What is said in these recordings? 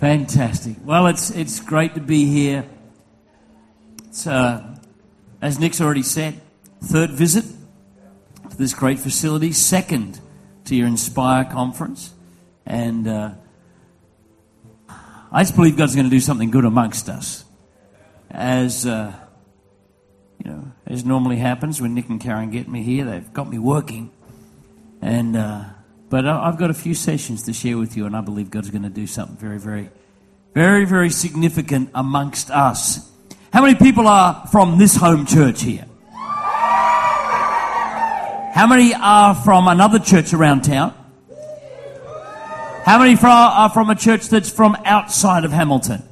Fantastic. Well, it's great to be here. It's, as Nick's already said, third visit to this great facility, second to your Inspire conference. And I just believe God's going to do something good amongst us. As as normally happens when Nick and Karen get me here, they've got me working. And but I've got a few sessions to share with you, and I believe God's going to do something very, very, very, very significant amongst us. How many people are from this home church here? How many are from another church around town? How many are from a church that's from outside of Hamilton?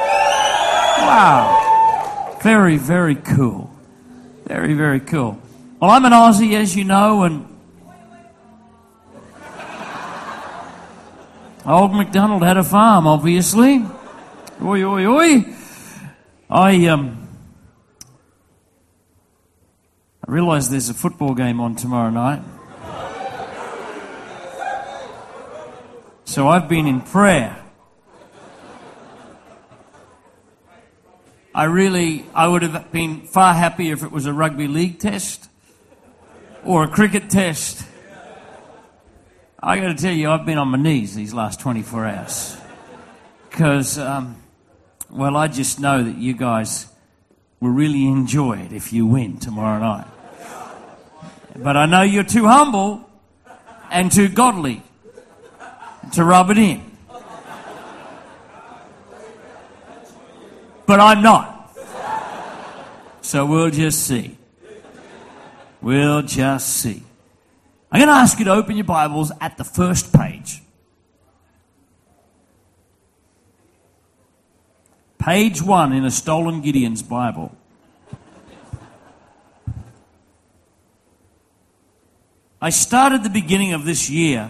Wow. Very, very cool. Very, very cool. Well, I'm an Aussie, as you know, and old MacDonald had a farm, obviously. Oi, oi, oi. I realise there's a football game on tomorrow night. So I've been in prayer. I would have been far happier if it was a rugby league test or a cricket test. I got to tell you, I've been on my knees these last 24 hours. Because, I just know that you guys will really enjoy it if you win tomorrow night. But I know you're too humble and too godly to rub it in. But I'm not. So we'll just see. We'll just see. I'm going to ask you to open your Bibles at the first page. Page 1 in a stolen Gideon's Bible. I started the beginning of this year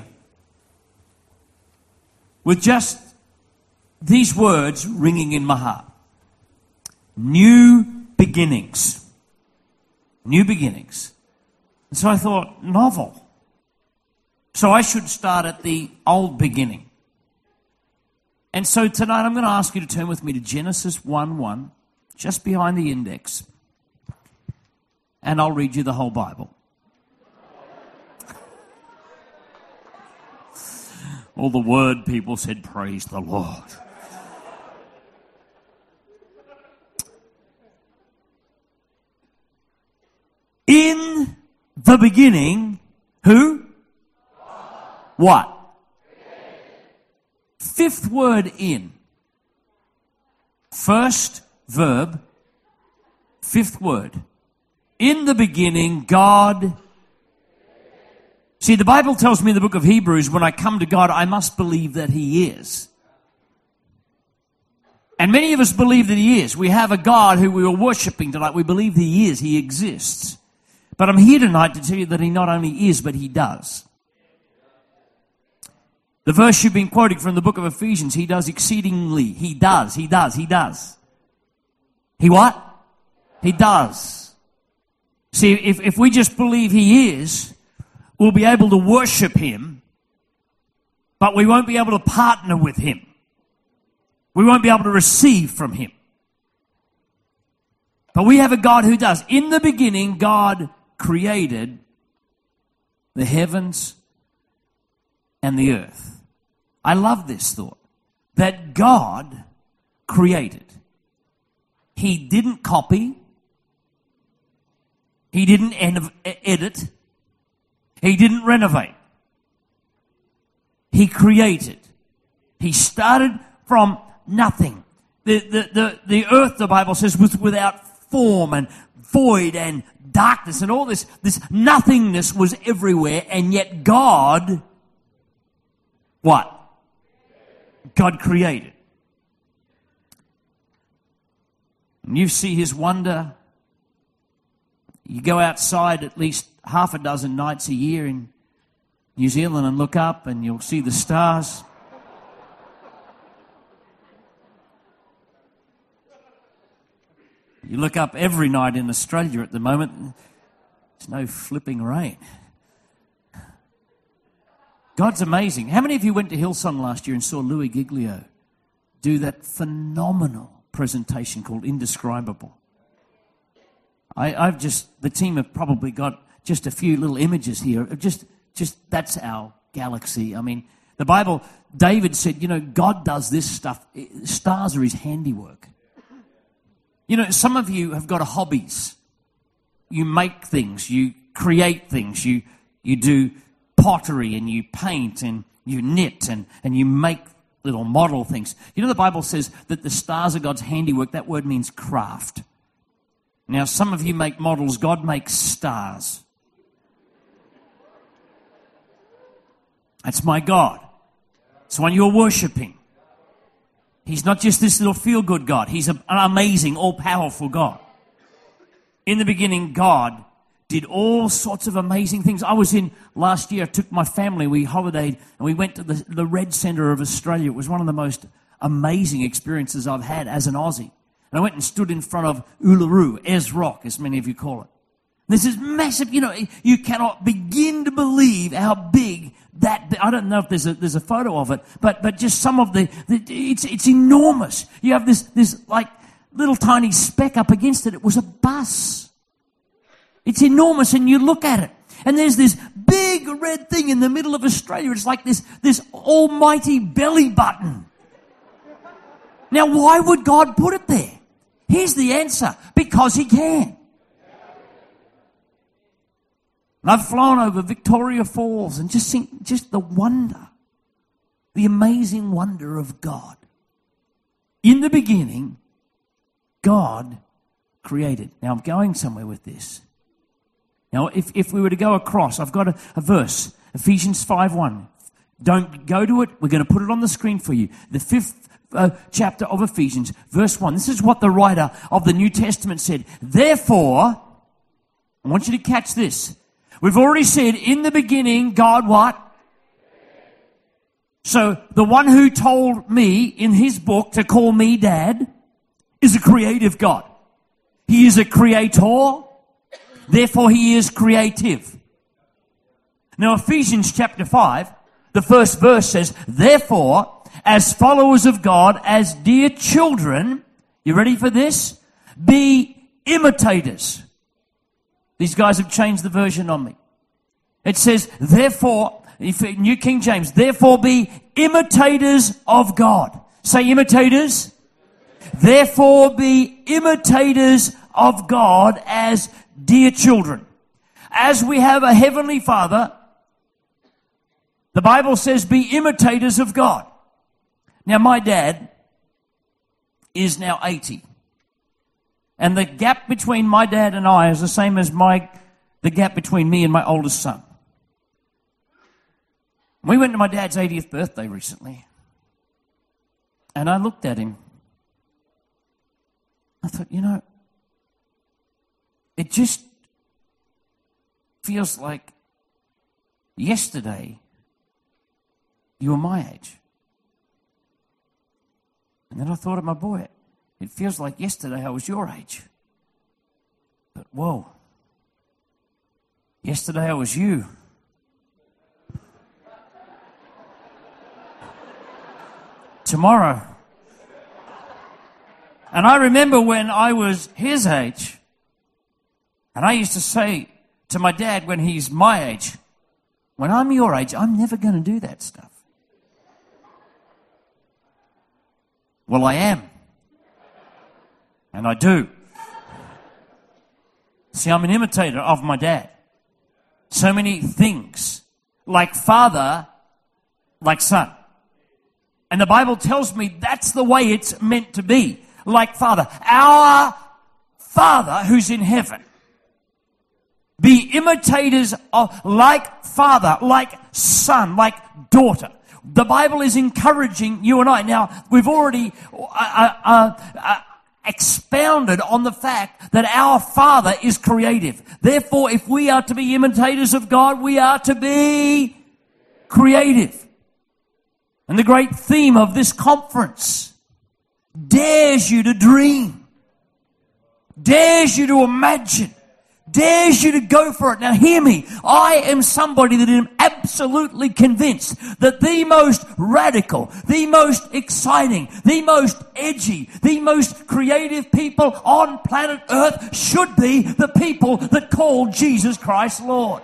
with just these words ringing in my heart. New beginnings. New beginnings. And so I thought, novel. So I should start at the old beginning. And so tonight I'm going to ask you to turn with me to Genesis 1:1, just behind the index. And I'll read you the whole Bible. All the word people said, praise the Lord. In the beginning, who? What? Fifth word in. First verb, fifth word. In the beginning, God. See, the Bible tells me in the book of Hebrews, when I come to God, I must believe that He is. And many of us believe that He is. We have a God who we are worshiping tonight. We believe that He is. He exists. But I'm here tonight to tell you that He not only is, but He does. The verse you've been quoting from the book of Ephesians, He does exceedingly. He does. He what? He does. See, if we just believe He is, we'll be able to worship Him, but we won't be able to partner with Him. We won't be able to receive from Him. But we have a God who does. In the beginning, God created the heavens and the earth. I love this thought, that God created. He didn't copy. He didn't edit. He didn't renovate. He created. He started from nothing. The earth, the Bible says, was without form and void and darkness and all this nothingness was everywhere, and yet God, what? God created. And you see His wonder. You go outside at least half a dozen nights a year in New Zealand and look up and you'll see the stars. You look up every night in Australia at the moment, there's no flipping rain. God's amazing. How many of you went to Hillsong last year and saw Louis Giglio? do that phenomenal presentation called Indescribable. The team have probably got just a few little images here. Just that's our galaxy. I mean, the Bible, David said, God does this stuff. Stars are his handiwork. Some of you have got hobbies. You make things, you create things, you do pottery and you paint and you knit and you make little model things. The Bible says that the stars are God's handiwork. That word means craft. Now, some of you make models. God makes stars. That's my God. It's the one you're worshiping. He's not just this little feel-good God. He's an amazing, all-powerful God. In the beginning, God did all sorts of amazing things. I was in last year, I took my family, we holidayed, and we went to the Red Centre of Australia. It was one of the most amazing experiences I've had as an Aussie. And I went and stood in front of Uluru, Ez Rock, as many of you call it. This is massive, you cannot begin to believe how big I don't know if there's a photo of it, but just some of it's enormous. You have this like little tiny speck up against it. It was a bus. It's enormous, and you look at it, and there's this big red thing in the middle of Australia. It's like this almighty belly button. Now, why would God put it there? Here's the answer: because He can. And I've flown over Victoria Falls and just seen just the wonder, the amazing wonder of God. In the beginning, God created. Now, I'm going somewhere with this. Now, if we were to go across, I've got a verse, Ephesians 5:1. Don't go to it. We're going to put it on the screen for you. The 5th chapter of Ephesians, verse 1. This is what the writer of the New Testament said. Therefore, I want you to catch this. We've already said, in the beginning, God what? So, the one who told me in his book to call me Dad is a creative God. He is a creator. Therefore, He is creative. Now, Ephesians chapter 5, the first verse says, therefore, as followers of God, as dear children, you ready for this? Be imitators. These guys have changed the version on me. It says, therefore, New King James, therefore be imitators of God. Say imitators. Therefore be imitators of God as dear children. As we have a heavenly Father, the Bible says be imitators of God. Now, my dad is now 80. And the gap between my dad and I is the same as the gap between me and my oldest son. We went to my dad's 80th birthday recently. And I looked at him. I thought, it just feels like yesterday you were my age. And then I thought of my boy. It feels like yesterday I was your age. But whoa. Yesterday I was you. Tomorrow. And I remember when I was his age, and I used to say to my dad when he's my age, when I'm your age, I'm never going to do that stuff. Well, I am. And I do. See, I'm an imitator of my dad. So many things. Like father, like son. And the Bible tells me that's the way it's meant to be. Like Father. Our Father who's in heaven. Be imitators of like Father, like Son, like daughter. The Bible is encouraging you and I. Now, we've already expounded on the fact that our Father is creative. Therefore, if we are to be imitators of God, we are to be creative. And the great theme of this conference dares you to dream, dares you to imagine, dares you to go for it. Now hear me. I am somebody that am absolutely convinced that the most radical, the most exciting, the most edgy, the most creative people on planet Earth should be the people that call Jesus Christ Lord.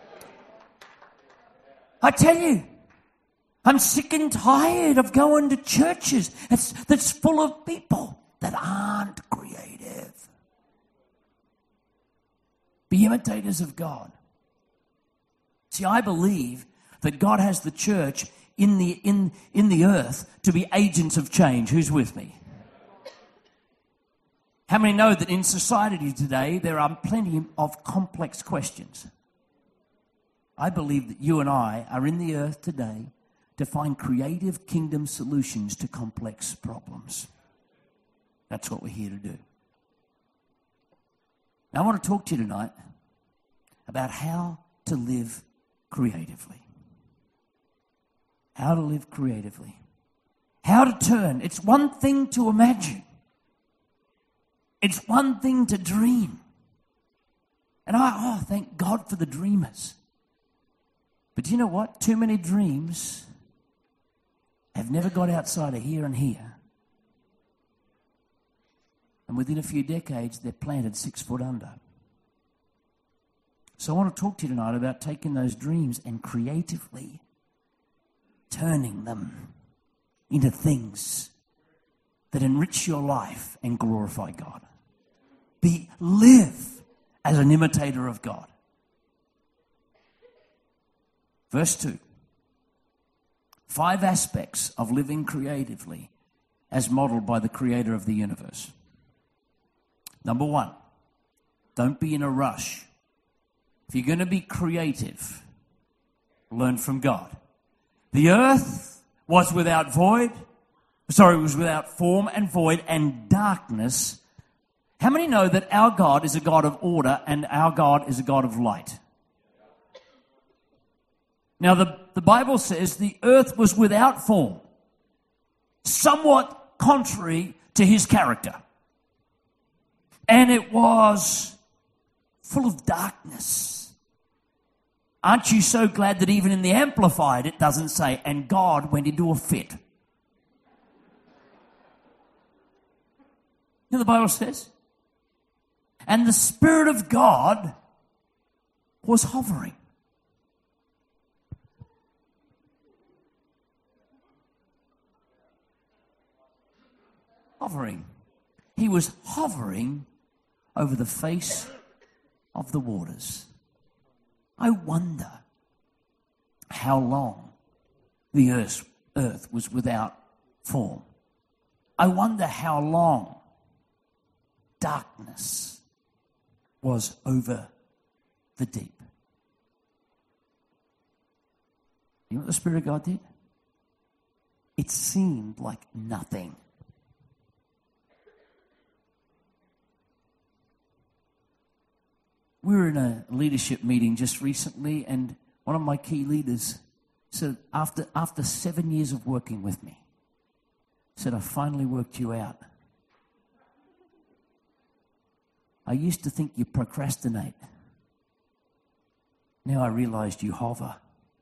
I tell you, I'm sick and tired of going to churches that's full of people that aren't creative. Be imitators of God. See, I believe that God has the church in the earth to be agents of change. Who's with me? How many know that in society today there are plenty of complex questions? I believe that you and I are in the earth today to find creative kingdom solutions to complex problems. That's what we're here to do. Now, I want to talk to you tonight about how to live creatively. How to live creatively. How to turn. It's one thing to imagine. It's one thing to dream. And thank God for the dreamers. But you know what? Too many dreams have never got outside of here and here. And within a few decades, they're planted 6 foot under. So I want to talk to you tonight about taking those dreams and creatively turning them into things that enrich your life and glorify God. Live as an imitator of God. Verse 2. 5 aspects of living creatively as modeled by the creator of the universe. Number 1, don't be in a rush. If you're going to be creative, learn from God. The earth was without form and void, and darkness. How many know that our God is a God of order and our God is a God of light? Now, the Bible says the earth was without form, somewhat contrary to his character. And it was full of darkness. Aren't you so glad that even in the Amplified it doesn't say, and God went into a fit? You know the Bible says? And the Spirit of God was hovering. Hovering. He was hovering over the face of the waters. I wonder how long the earth was without form. I wonder how long darkness was over the deep. You know what the Spirit of God did? It seemed like nothing. We were in a leadership meeting just recently, and one of my key leaders said, after 7 years of working with me, said, I finally worked you out. I used to think you procrastinate. Now I realized you hover.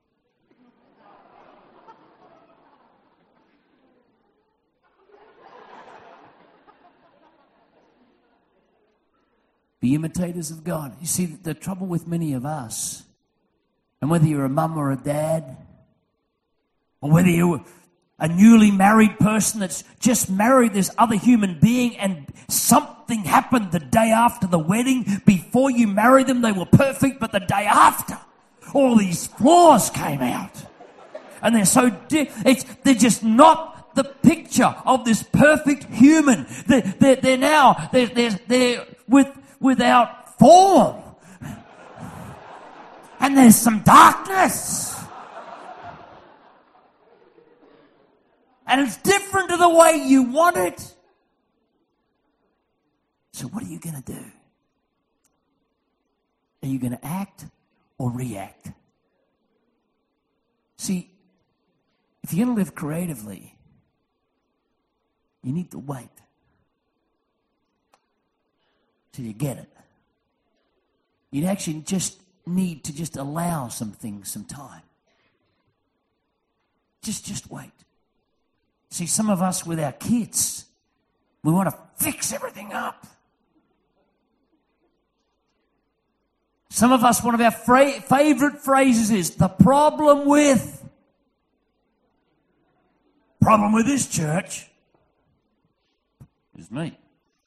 Be imitators of God. You see, the trouble with many of us, and whether you're a mum or a dad, or whether you're a newly married person that's just married this other human being and something happened the day after the wedding. Before you married them, they were perfect, but the day after, all these flaws came out. And they're so they're just not the picture of this perfect human. They're now without form. And there's some darkness. And it's different to the way you want it. So what are you going to do? Are you going to act or react? See, if you're going to live creatively, you need to wait till you get it. You actually just need to just allow some things some time. Just wait. See, some of us with our kids, we want to fix everything up. Some of us, one of our favorite phrases is, the problem with this church is me.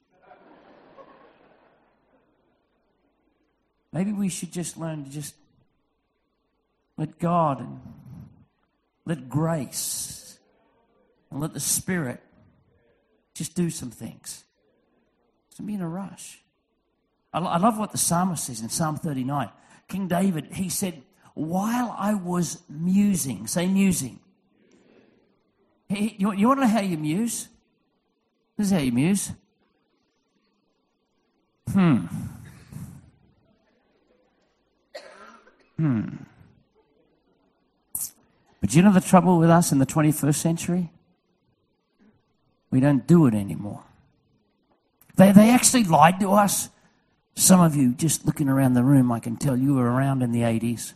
Maybe we should just learn to just let God and let grace and let the Spirit just do some things. Don't be in a rush. I love what the psalmist says in Psalm 39. King David, he said, while I was musing, say musing. You want to know how you muse? This is how you muse. But you know the trouble with us in the 21st century? We don't do it anymore. They actually lied to us. Some of you, just looking around the room, I can tell you were around in the 80s.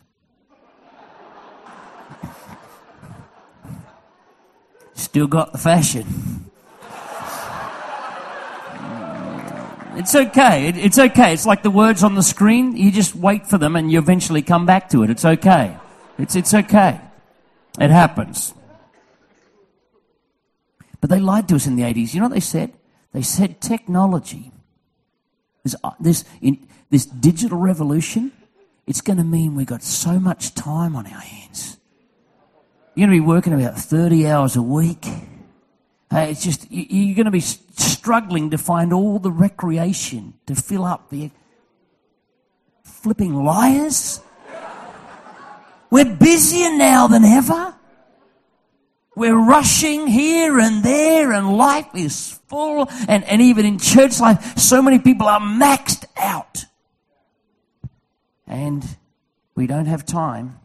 Still got the fashion. It's okay. It's okay. It's like the words on the screen. You just wait for them and you eventually come back to it. It's okay. It's okay. It happens. But they lied to us in the 80s. You know what they said? They said technology, this digital revolution, it's going to mean we've got so much time on our hands. You're going to be working about 30 hours a week. It's just, you're going to be struggling to find all the recreation to fill up the flipping liars. We're busier now than ever. We're rushing here and there, and life is full. And even in church life, so many people are maxed out. And we don't have time.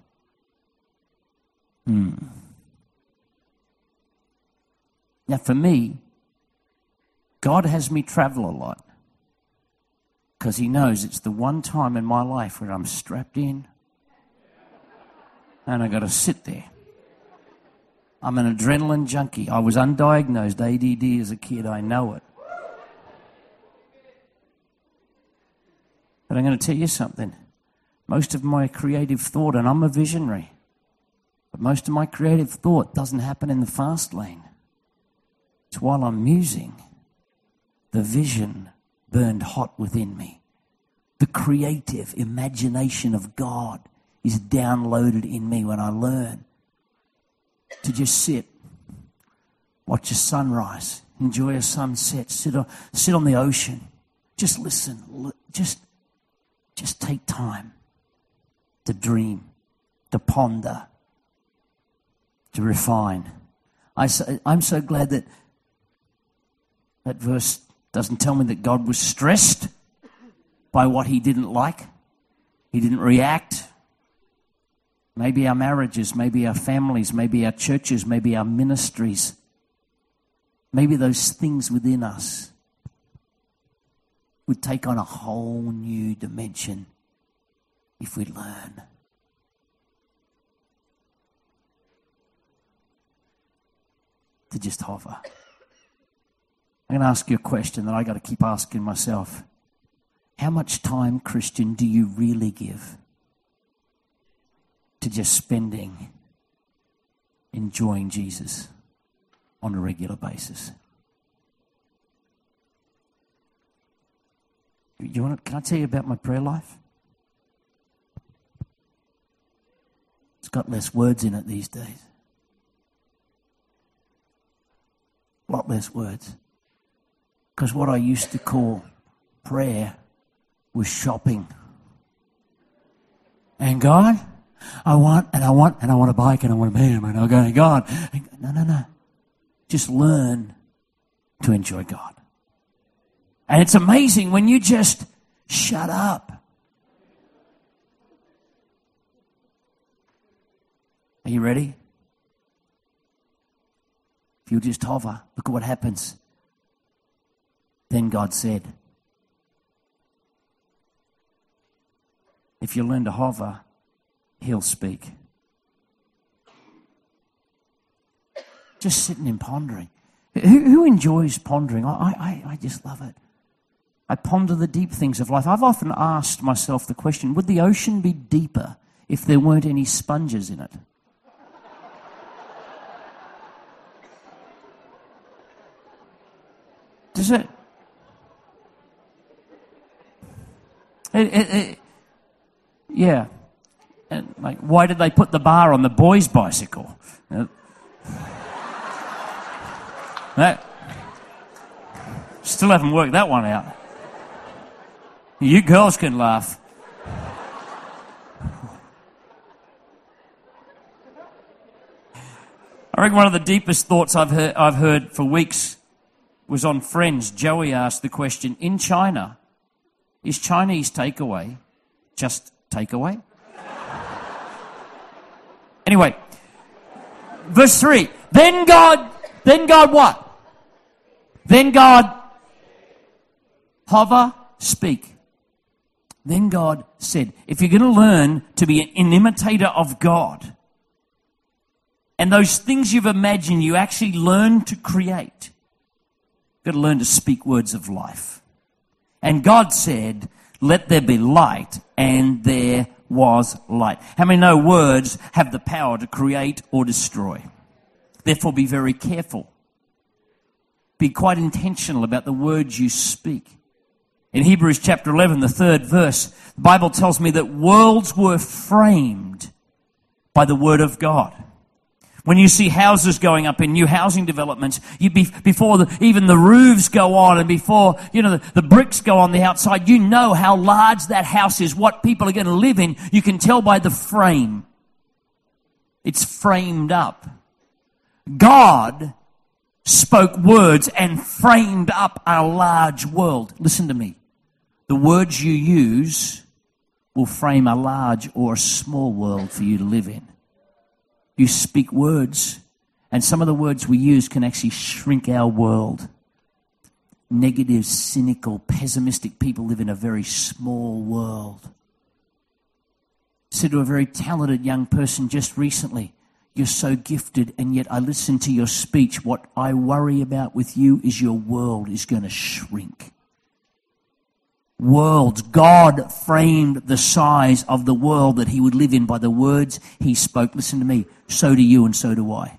Now for me, God has me travel a lot because he knows it's the one time in my life where I'm strapped in and I got to sit there. I'm an adrenaline junkie. I was undiagnosed ADD as a kid. I know it. But I'm going to tell you something. Most of my creative thought, and I'm a visionary, but most of my creative thought doesn't happen in the fast lane. It's while I'm musing. The vision burned hot within me. The creative imagination of God is downloaded in me when I learn to just sit, watch a sunrise, enjoy a sunset, sit on the ocean, just listen, just take time to dream, to ponder, to refine. I'm so glad that verse doesn't tell me that God was stressed by what he didn't like. He didn't react. Maybe our marriages, maybe our families, maybe our churches, maybe our ministries, maybe those things within us would take on a whole new dimension if we learn to just hover. I'm going to ask you a question that I got to keep asking myself. How much time, Christian, do you really give to just spending, enjoying Jesus on a regular basis? Can I tell you about my prayer life? It's got less words in it these days. A lot less words. Because what I used to call prayer was shopping. And God, I want a bike, and I want a man, and I'll go to God. No. Just learn to enjoy God. And it's amazing when you just shut up. Are you ready? If you just hover, look at what happens. Then God said, If you learn to hover, he'll speak. Just sitting and pondering. Who enjoys pondering? I just love it. I ponder the deep things of life. I've often asked myself the question, would the ocean be deeper if there weren't any sponges in it? Does it? Yeah. And like, why did they put the bar on the boy's bicycle? That still haven't worked that one out. You girls can laugh. I reckon one of the deepest thoughts I've heard for weeks was on Friends. Joey asked the question, in China, is Chinese takeaway just takeaway? Anyway, verse 3. Then God what? Then God, hover, speak. Then God said, if you're going to learn to be an imitator of God, and those things you've imagined you actually learn to create, you've got to learn to speak words of life. And God said, let there be light, and there was light. How many know words have the power to create or destroy? Therefore, be very careful. Be quite intentional about the words you speak. In Hebrews chapter 11, the 3rd verse, the Bible tells me that worlds were framed by the word of God. When you see houses going up in new housing developments, before even the roofs go on and before the bricks go on the outside, you know how large that house is, what people are going to live in. You can tell by the frame. It's framed up. God spoke words and framed up a large world. Listen to me. The words you use will frame a large or a small world for you to live in. You speak words, and some of the words we use can actually shrink our world. Negative, cynical, pessimistic people live in a very small world. I said to a very talented young person just recently, you're so gifted, and yet I listen to your speech. What I worry about with you is your world is going to shrink. Worlds. God framed the size of the world that he would live in by the words he spoke. Listen to me. So do you and so do I.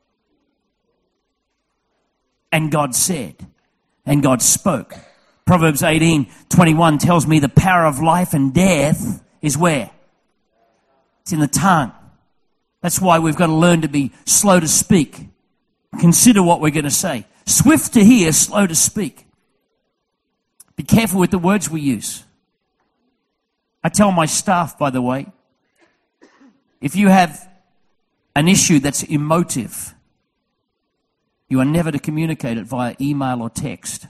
And God said, and God spoke. Proverbs 18:21 tells me the power of life and death is where? It's in the tongue. That's why we've got to learn to be slow to speak. Consider what we're going to say. Swift to hear, slow to speak. Be careful with the words we use. I tell my staff, by the way, if you have an issue that's emotive, you are never to communicate it via email or text.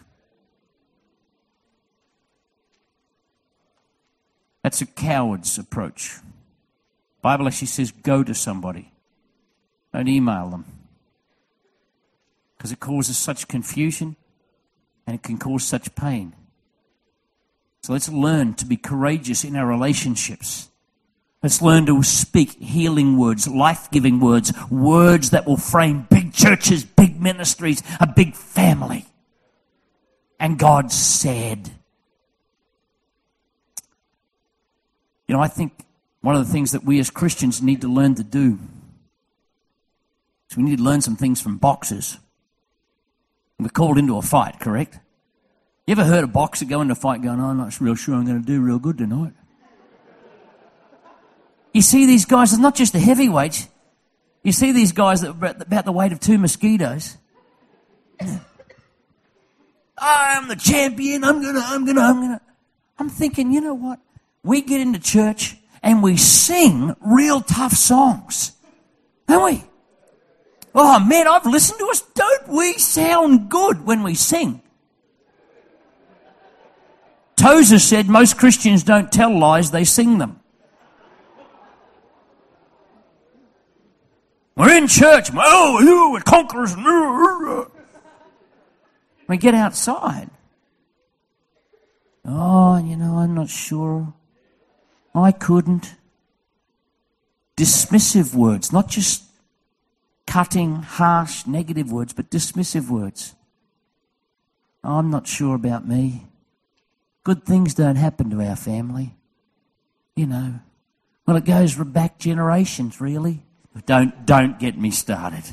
That's a coward's approach. The Bible actually says go to somebody. Don't email them. Because it causes such confusion and it can cause such pain. So let's learn to be courageous in our relationships. Let's learn to speak healing words, life-giving words, words that will frame big churches, big ministries, a big family. And God said, I think one of the things that we as Christians need to learn to do is we need to learn some things from boxers. We're called into a fight, correct? You ever heard a boxer go into a fight going, I'm not real sure I'm going to do real good tonight? You see these guys, it's not just the heavyweights. You see these guys that are about the weight of 2 mosquitoes. I am the champion. I'm gonna. I'm thinking, you know what? We get into church and we sing real tough songs. Don't we? Oh man, I've listened to us. Don't we sound good when we sing? Tozer said most Christians don't tell lies, they sing them. We're in church. Oh, we're conquerors. We get outside. Oh, I'm not sure. I couldn't. Dismissive words, not just cutting, harsh, negative words, but dismissive words. I'm not sure about me. Good things don't happen to our family. You know. Well, it goes back generations, really. Don't get me started.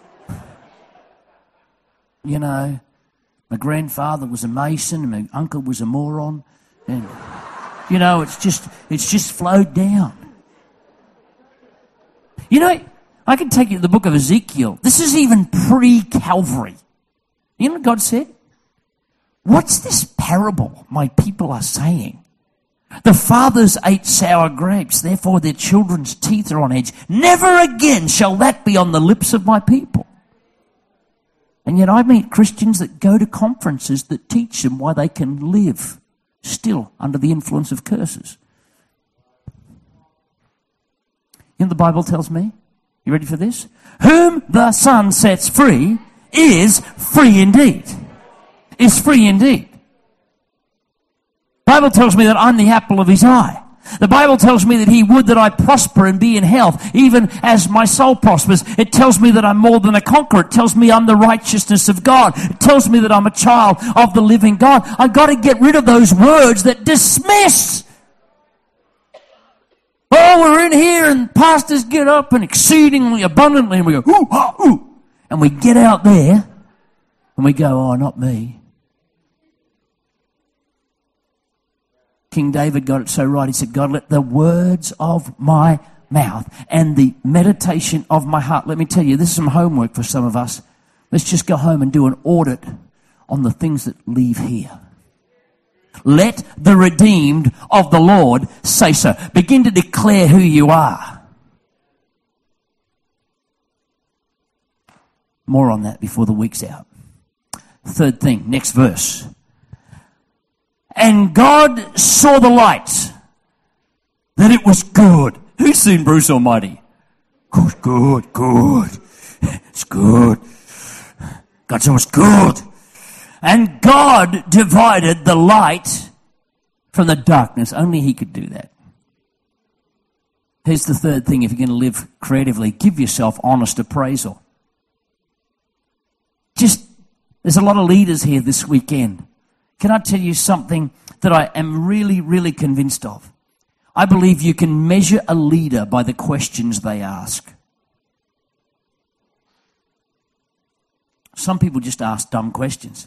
You know, my grandfather was a mason and my uncle was a moron. And, you know, it's just flowed down. You know, I can take you to the book of Ezekiel. This is even pre-Calvary. You know what God said? What's this parable my people are saying? The fathers ate sour grapes, therefore their children's teeth are on edge. Never again shall that be on the lips of my people. And yet I meet Christians that go to conferences that teach them why they can live still under the influence of curses. You know what the Bible tells me? You ready for this? Whom the Son sets free is free indeed. Is free indeed. The Bible tells me that I'm the apple of his eye. The Bible tells me that he would that I prosper and be in health, even as my soul prospers. It tells me that I'm more than a conqueror. It tells me I'm the righteousness of God. It tells me that I'm a child of the living God. I've got to get rid of those words that dismiss. Oh, we're in here and pastors get up and exceedingly abundantly and we go, ooh, ah, ooh. And we get out there and we go, oh, not me. King David got it so right. He said, God, let the words of my mouth and the meditation of my heart. Let me tell you, this is some homework for some of us. Let's just go home and do an audit on the things that leave here. Let the redeemed of the Lord say so. Begin to declare who you are. More on that before the week's out. Third thing, next verse. And God saw the light, that it was good. Who's seen Bruce Almighty? Good. It's good. God said it was good. And God divided the light from the darkness. Only he could do that. Here's the third thing if you're going to live creatively. Give yourself honest appraisal. There's a lot of leaders here this weekend. Can I tell you something that I am really, really convinced of? I believe you can measure a leader by the questions they ask. Some people just ask dumb questions.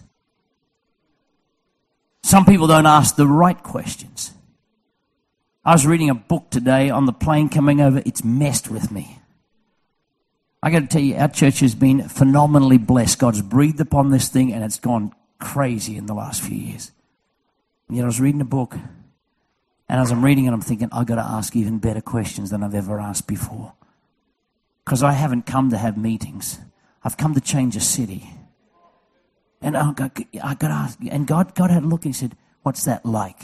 Some people don't ask the right questions. I was reading a book today on the plane coming over. It's messed with me. I got to tell you, our church has been phenomenally blessed. God's breathed upon this thing and it's gone crazy in the last few years. And yet I was reading a book, and as I'm reading it, I'm thinking, I've got to ask even better questions than I've ever asked before. Because I haven't come to have meetings. I've come to change a city. And I got to ask, and God had a look and he said, what's that like?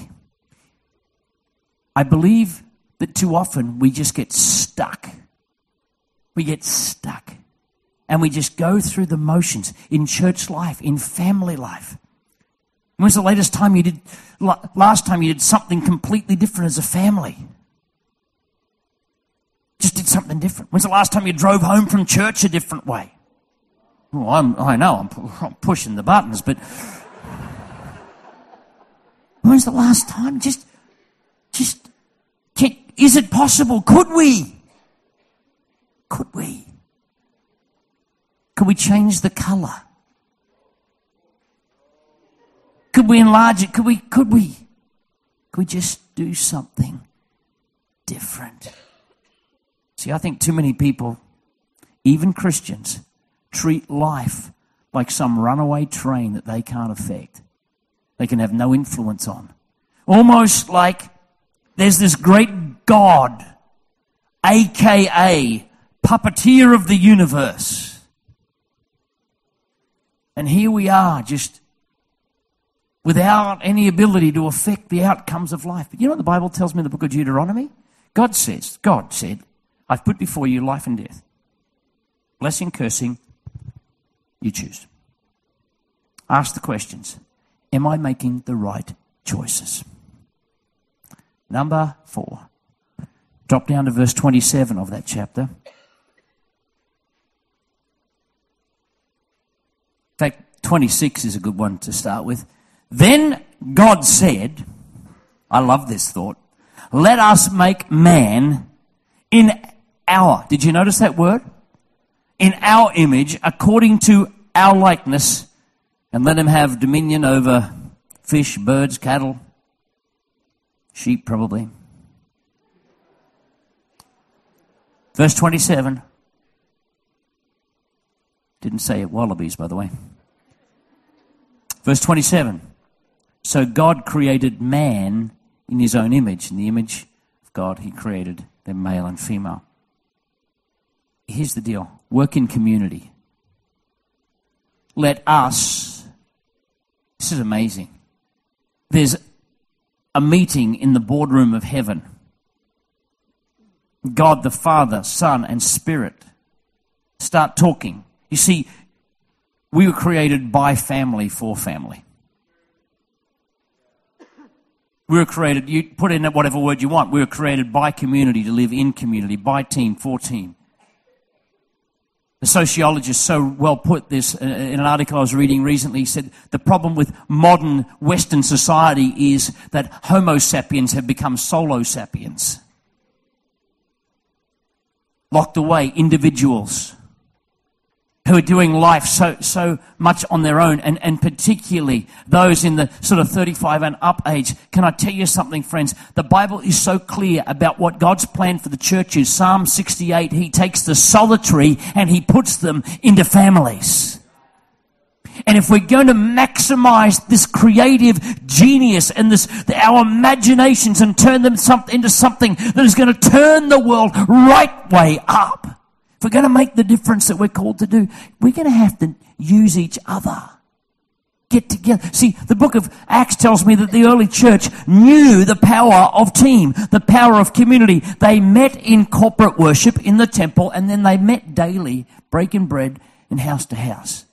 I believe that too often we just get stuck. We get stuck. And we just go through the motions in church life, in family life. When's the last time you did something completely different as a family? Just did something different. When's the last time you drove home from church a different way? Well, I know I'm pushing the buttons, but when's the last time? Is it possible? Could we? Could we? Could we change the color? Could we enlarge it? Could we just do something different? See, I think too many people, even Christians, treat life like some runaway train that they can't affect. They can have no influence on. Almost like there's this great God, a.k.a. puppeteer of the universe. And here we are, just without any ability to affect the outcomes of life. But you know what the Bible tells me in the book of Deuteronomy? God said, I've put before you life and death. Blessing, cursing, you choose. Ask the questions. Am I making the right choices? Number 4. Drop down to verse 27 of that chapter. In fact, 26 is a good one to start with. Then God said, I love this thought, let us make man in our, did you notice that word? In our image, according to our likeness, and let him have dominion over fish, birds, cattle, sheep probably. Verse 27. Didn't say it wallabies, by the way. Verse 27. So God created man in his own image. In the image of God, he created them male and female. Here's the deal. Work in community. Let us, this is amazing. There's a meeting in the boardroom of heaven. God the Father, Son, and Spirit start talking. You see, we were created by family for family. We were created, you put in whatever word you want, we were created by community to live in community, by team, for team. The sociologist so well put this in an article I was reading recently. He said the problem with modern Western society is that Homo sapiens have become solo sapiens. Locked away individuals who are doing life so much on their own, and particularly those in the sort of 35 and up age. Can I tell you something, friends? The Bible is so clear about what God's plan for the church is. Psalm 68, he takes the solitary and he puts them into families. And if we're going to maximize this creative genius and our imaginations and turn them into something that is going to turn the world right way up, if we're going to make the difference that we're called to do, we're going to have to use each other. Get together. See, the book of Acts tells me that the early church knew the power of team, the power of community. They met in corporate worship in the temple, and then they met daily, breaking bread in house to house.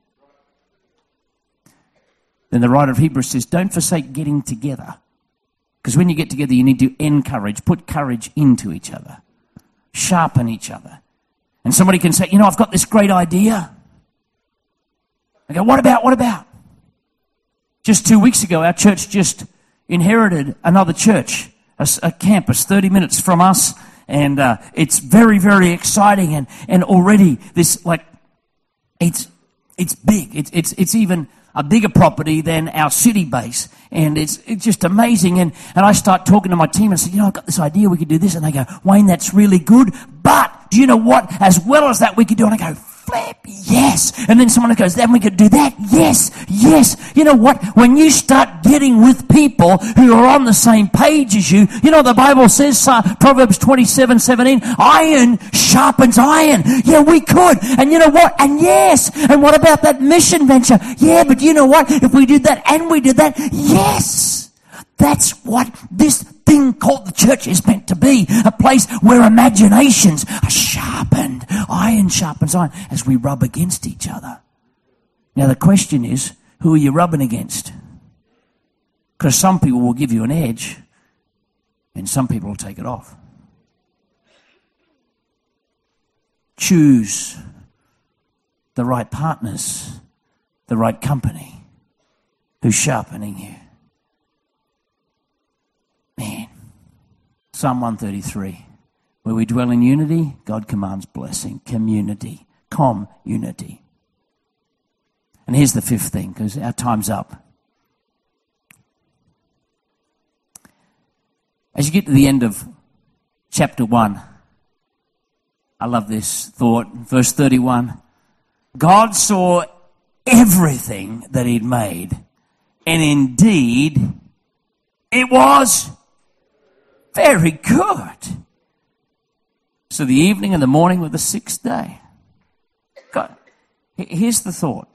Then the writer of Hebrews says, don't forsake getting together. Because when you get together, you need to encourage, put courage into each other, sharpen each other. And somebody can say, I've got this great idea. I go, what about? Just 2 weeks ago, our church just inherited another church, a campus 30 minutes from us. And it's very, very exciting. And already this, it's big. It's even a bigger property than our city base. And it's just amazing. And I start talking to my team and say, I've got this idea, we could do this. And they go, Wayne, that's really good. But do you know what? As well as that, we could do. And I go, flip, yes. And then someone goes, then we could do that. Yes. You know what? When you start getting with people who are on the same page as you, the Bible says, Proverbs 27:17, iron sharpens iron. Yeah, we could. And you know what? And yes. And what about that mission venture? Yeah, but you know what? If we did that and we did that, yes. That's what this thing called the church is meant to be. A place where imaginations are sharpened. Iron sharpens iron as we rub against each other. Now the question is, who are you rubbing against? Because some people will give you an edge and some people will take it off. Choose the right partners, the right company who's sharpening you. Man, Psalm 133, where we dwell in unity, God commands blessing. Community. Community. And here's the fifth thing, because our time's up. As you get to the end of chapter 1, I love this thought. Verse 31, God saw everything that he'd made, and indeed it was very good. So the evening and the morning were the sixth day. God, here's the thought.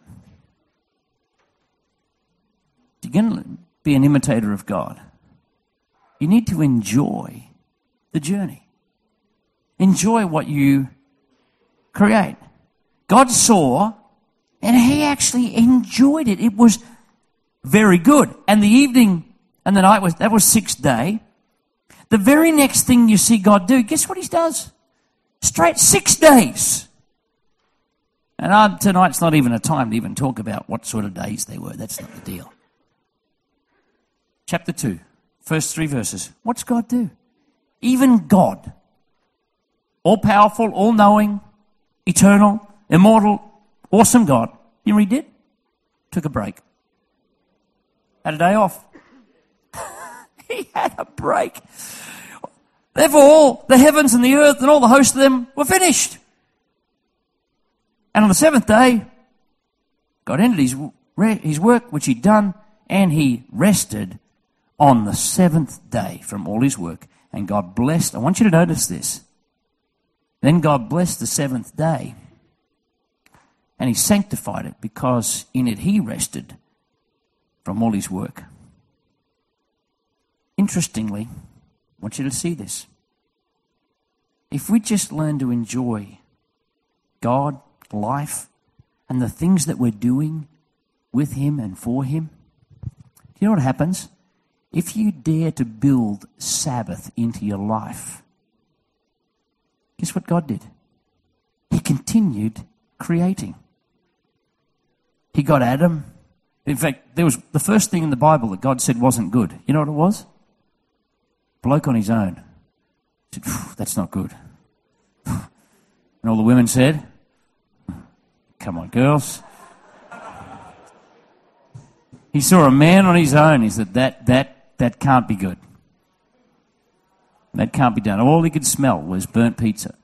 If you're going to be an imitator of God, you need to enjoy the journey. Enjoy what you create. God saw, and he actually enjoyed it. It was very good. And the evening and the night that was sixth day. The very next thing you see God do, guess what he does? Straight 6 days. And tonight's not even a time to even talk about what sort of days they were. That's not the deal. Chapter 2, first 3 verses. What's God do? Even God, all-powerful, all-knowing, eternal, immortal, awesome God, you know what he did? Took a break. Had a day off. He had a break. Therefore, all the heavens and the earth and all the hosts of them were finished. And on the seventh day, God ended his work which he'd done, and he rested on the seventh day from all his work. And God blessed, I want you to notice this. Then God blessed the seventh day, and he sanctified it, because in it he rested from all his work. Interestingly, I want you to see this. If we just learn to enjoy God, life, and the things that we're doing with him and for him, do you know what happens? If you dare to build Sabbath into your life, guess what God did? He continued creating. He got Adam. In fact, there was the first thing in the Bible that God said wasn't good. You know what it was? Bloke on his own. He said, that's not good. And all the women said, come on, girls. He saw a man on his own. He said, that can't be good. That can't be done. All he could smell was burnt pizza.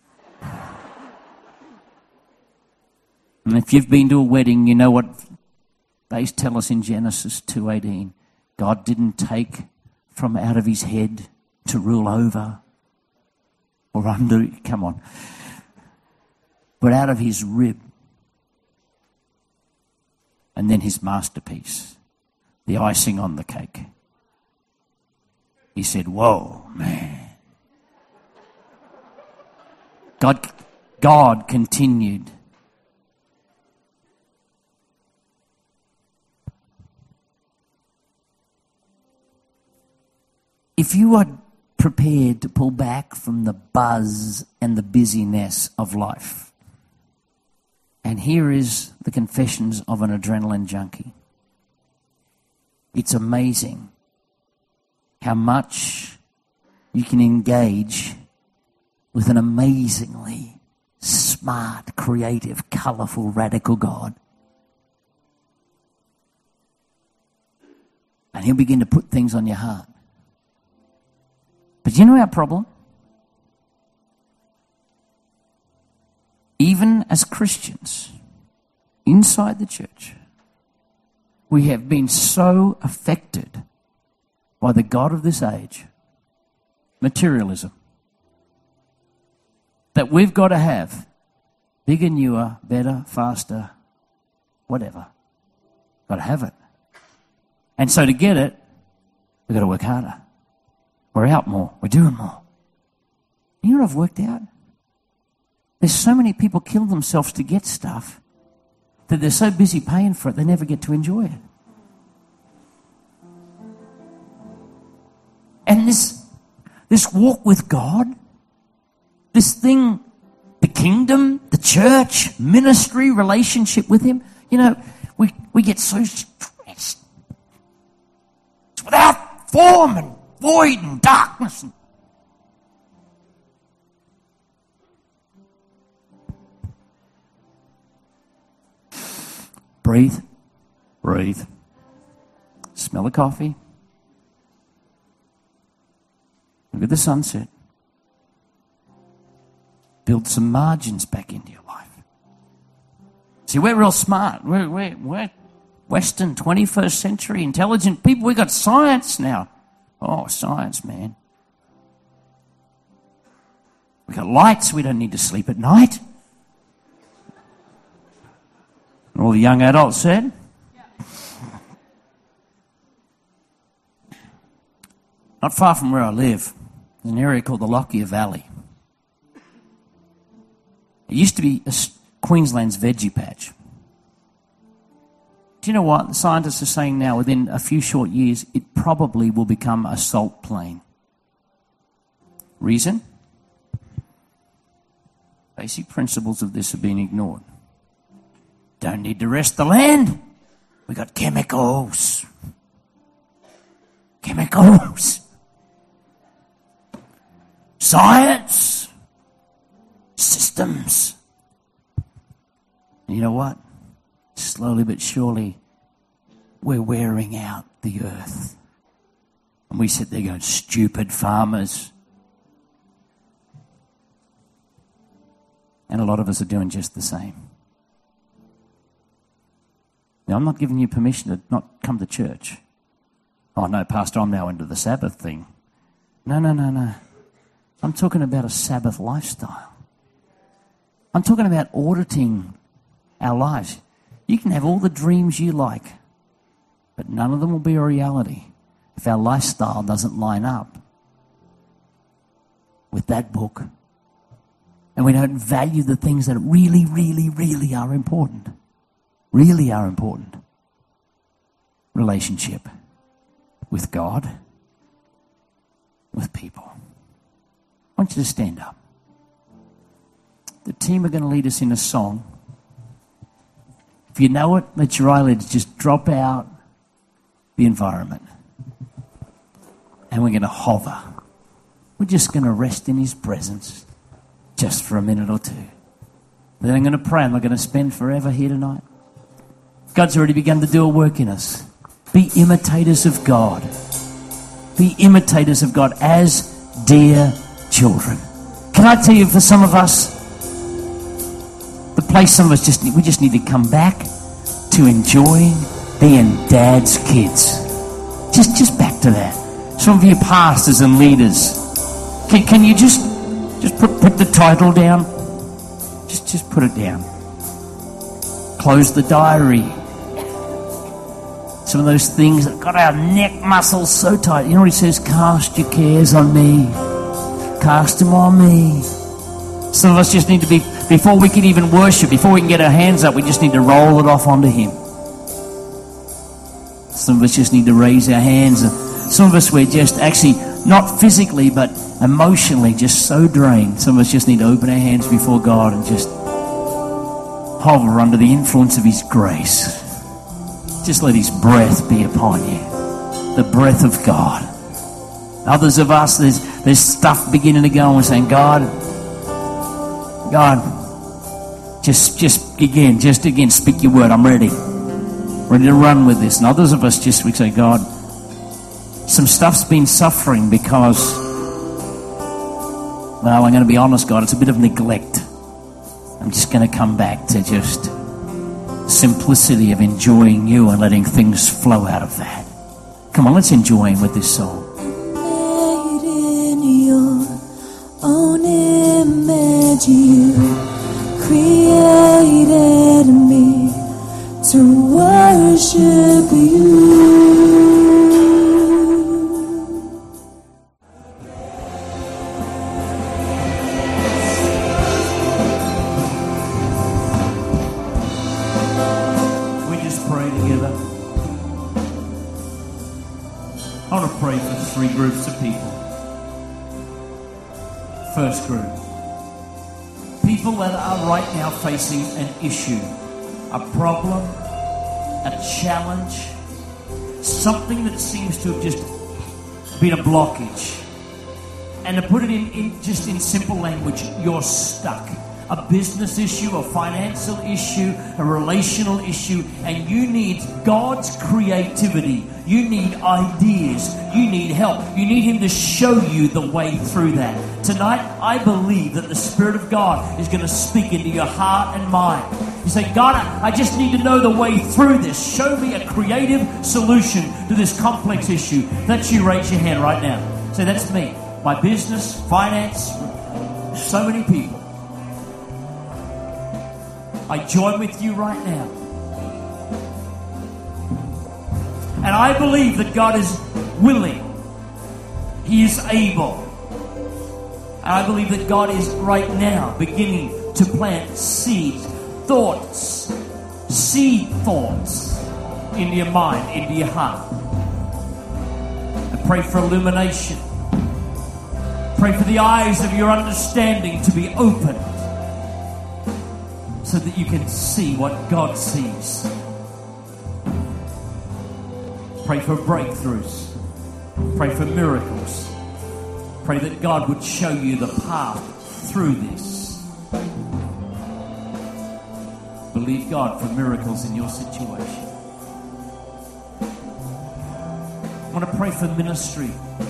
And if you've been to a wedding, you know what they tell us in Genesis 2:18. God didn't take from out of his head to rule over or under, come on, but out of his rib. And then his masterpiece, the icing on the cake. He said, whoa, man. God continued. If you are prepared to pull back from the buzz and the busyness of life, and here is the confessions of an adrenaline junkie. It's amazing how much you can engage with an amazingly smart, creative, colourful, radical God. And he'll begin to put things on your heart. But you know our problem? Even as Christians, inside the church, we have been so affected by the God of this age, materialism, that we've got to have bigger, newer, better, faster, whatever. Got to have it. And so to get it, we've got to work harder. We're out more. We're doing more. You know what I've worked out? There's so many people kill themselves to get stuff that they're so busy paying for it, they never get to enjoy it. And this walk with God, this thing, the kingdom, the church, ministry, relationship with him, you know, we get so stressed. It's without form and void and darkness. Breathe. Breathe. Smell the coffee. Look at the sunset. Build some margins back into your life. See, we're real smart. We're Western 21st century intelligent people. We've got science now. Oh, science, man. We've got lights. We don't need to sleep at night. And all the young adults said. Not far from where I live, there's an area called the Lockyer Valley. It used to be Queensland's veggie patch. Do you know what? The scientists are saying now, within a few short years, it probably will become a salt plain. Reason? Basic principles of this are being ignored. Don't need to rest the land. We got chemicals. Chemicals. Science. Systems. And you know what? Slowly but surely, we're wearing out the earth. And we sit there going, stupid farmers. And a lot of us are doing just the same. Now, I'm not giving you permission to not come to church. Oh, no, Pastor, I'm now into the Sabbath thing. No. I'm talking about a Sabbath lifestyle. I'm talking about auditing our lives. You can have all the dreams you like, but none of them will be a reality if our lifestyle doesn't line up with that book. And we don't value the things that really, really, really are important. Really are important. Relationship with God, with people. I want you to stand up. The team are going to lead us in a song. If you know it, let your eyelids just drop out the environment. And we're going to hover. We're just going to rest in his presence just for a minute or two. Then I'm going to pray and we're going to spend forever here tonight. God's already begun to do a work in us. Be imitators of God. Be imitators of God as dear children. Can I tell you, for some of us, the place some of us we just need to come back to enjoying being Dad's kids. Just back to that. Some of you pastors and leaders, can you just put the title down? Just put it down. Close the diary. Some of those things that got our neck muscles so tight. You know what he says? Cast your cares on me. Cast them on me. Some of us just need to be, before we can even worship, before we can get our hands up, we just need to roll it off onto him. Some of us just need to raise our hands. And some of us, we're just actually, not physically, but emotionally, just so drained. Some of us just need to open our hands before God and just hover under the influence of his grace. Just let his breath be upon you. The breath of God. Others of us, there's stuff beginning to go and we're saying, God, just again, speak your word. I'm ready. Ready to run with this. And others of us we say, God, some stuff's been suffering because, well, I'm going to be honest, God, it's a bit of neglect. I'm just going to come back to just simplicity of enjoying you and letting things flow out of that. Come on, let's enjoy him with this song. Made in your own image, you created me to worship you. I want to pray for three groups of people. First group. People that are right now facing an issue, a problem, a challenge, something that seems to have just been a blockage. And to put it in simple language, you're stuck. A business issue, a financial issue, a relational issue, and you need God's creativity. You need ideas. You need help. You need him to show you the way through that. Tonight, I believe that the Spirit of God is going to speak into your heart and mind. You say, God, I just need to know the way through this. Show me a creative solution to this complex issue. That's you. Raise your hand right now. Say, that's me. My business, finance, so many people. I join with you right now. And I believe that God is willing. He is able. And I believe that God is right now beginning to plant seed thoughts into your mind, into your heart. I pray for illumination. Pray for the eyes of your understanding to be open so that you can see what God sees. Pray for breakthroughs. Pray for miracles. Pray that God would show you the path through this. Believe God for miracles in your situation. I want to pray for ministry.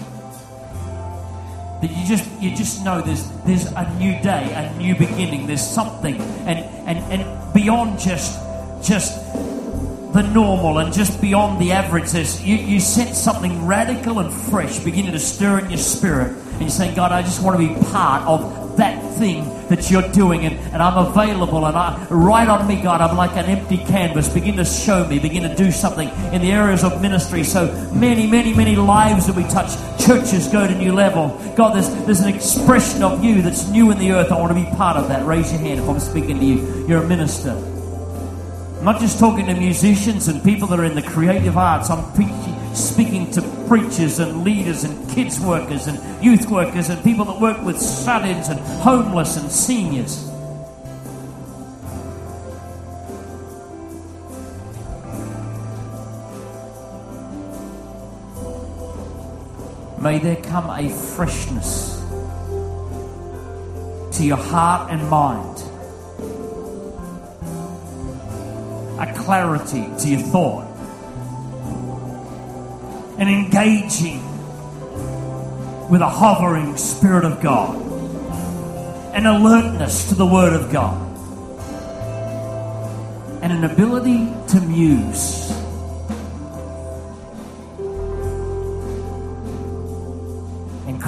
That you just know there's a new day, a new beginning. There's something, and beyond just the normal and just beyond the average. You sense something radical and fresh beginning to stir in your spirit, and you're saying, God, I just want to be part of that thing that you're doing, and I'm available, and right on me, God, I'm like an empty canvas. Begin to show me, begin to do something in the areas of ministry. So many lives that we touch, churches go to new level. God, there's an expression of you that's new in the earth. I want to be part of that. Raise your hand if I'm speaking to you. You're a minister. I'm not just talking to musicians and people that are in the creative arts. I'm speaking to preachers and leaders and kids workers and youth workers and people that work with shut-ins and homeless and seniors. May there come a freshness to your heart and mind, a clarity to your thought, and engaging with a hovering Spirit of God, an alertness to the Word of God, and an ability to muse. And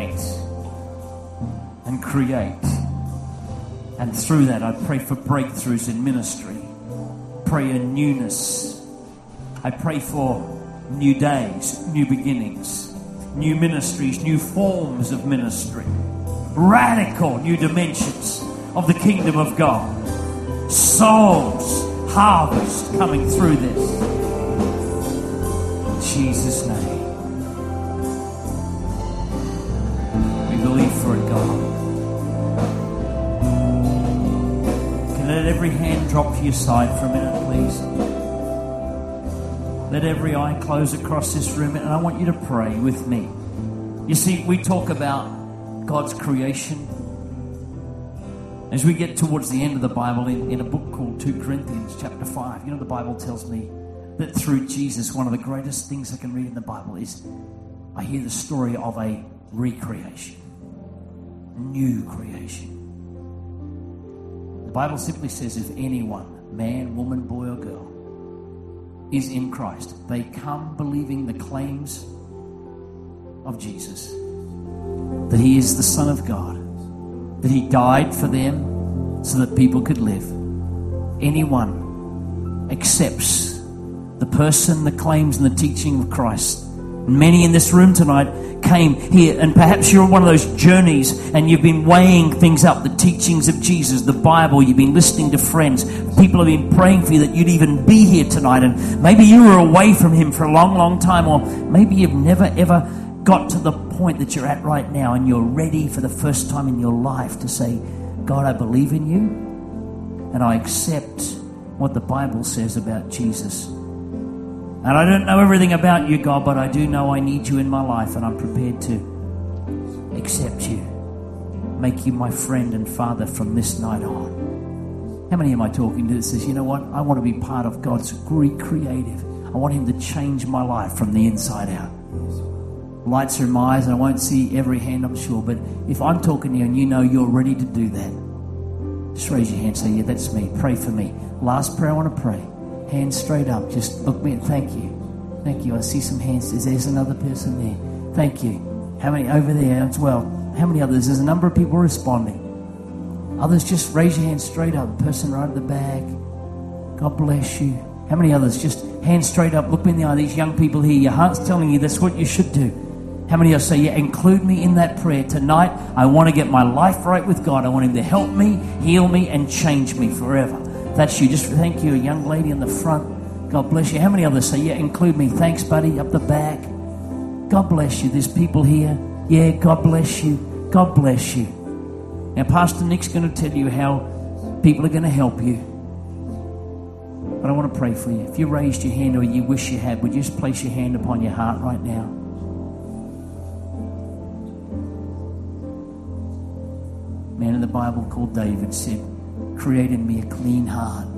create. And through that, I pray for breakthroughs in ministry. Pray a newness. I pray for new days, new beginnings, new ministries, new forms of ministry, radical new dimensions of the kingdom of God. Souls, harvest coming through this. In Jesus' name. We believe for it, God. Can let every hand drop to your side for a minute, please. Let every eye close across this room, and I want you to pray with me. You see, we talk about God's creation. As we get towards the end of the Bible, in a book called 2 Corinthians chapter 5, you know, the Bible tells me that through Jesus, one of the greatest things I can read in the Bible is I hear the story of a recreation, new creation. The Bible simply says if anyone, man, woman, boy or girl, is in Christ, they come believing the claims of Jesus, that he is the Son of God, that he died for them so that people could live. Anyone accepts the person, the claims and the teaching of Christ. Many in this room tonight came here, and perhaps you're on one of those journeys and you've been weighing things up, the teachings of Jesus, the Bible, you've been listening to friends, people have been praying for you that you'd even be here tonight, and maybe you were away from him for a long time, or maybe you've never ever got to the point that you're at right now and you're ready for the first time in your life to say, God, I believe in you and I accept what the Bible says about Jesus. And I don't know everything about you, God, but I do know I need you in my life, and I'm prepared to accept you, make you my friend and Father from this night on. How many am I talking to that says, you know what, I want to be part of God's recreative. I want him to change my life from the inside out. Lights are in my eyes, and I won't see every hand, I'm sure, but if I'm talking to you and you know you're ready to do that, just raise your hand, say, yeah, that's me, pray for me. Last prayer I want to pray. Hands straight up. Just look me. Thank you. Thank you. I see some hands. There's another person there. Thank you. How many over there as well? How many others? There's a number of people responding. Others, just raise your hand straight up. Person right at the back. God bless you. How many others? Just hands straight up. Look me in the eye. These young people here. Your heart's telling you that's what you should do. How many of us say, yeah, include me in that prayer tonight? I want to get my life right with God. I want him to help me, heal me, and change me forever. That's you. Just thank you. A young lady in the front. God bless you. How many others say, yeah, include me? Thanks, buddy. Up the back. God bless you. There's people here. Yeah, God bless you. God bless you. Now, Pastor Nick's going to tell you how people are going to help you. But I want to pray for you. If you raised your hand or you wish you had, would you just place your hand upon your heart right now? Man in the Bible called David said, create in me a clean heart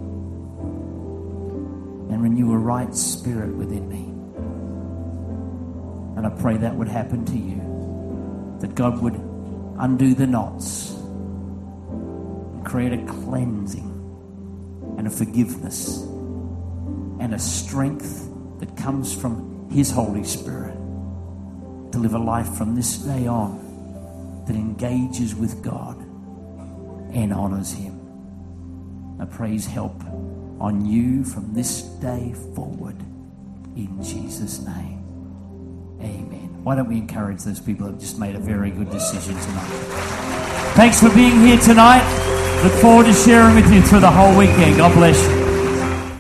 and renew a right spirit within me. And I pray that would happen to you, that God would undo the knots and create a cleansing and a forgiveness and a strength that comes from His Holy Spirit to live a life from this day on that engages with God and honors Him. I pray His help on you from this day forward in Jesus' name. Amen. Why don't we encourage those people who have just made a very good decision tonight? Thanks for being here tonight. Look forward to sharing with you through the whole weekend. God bless you.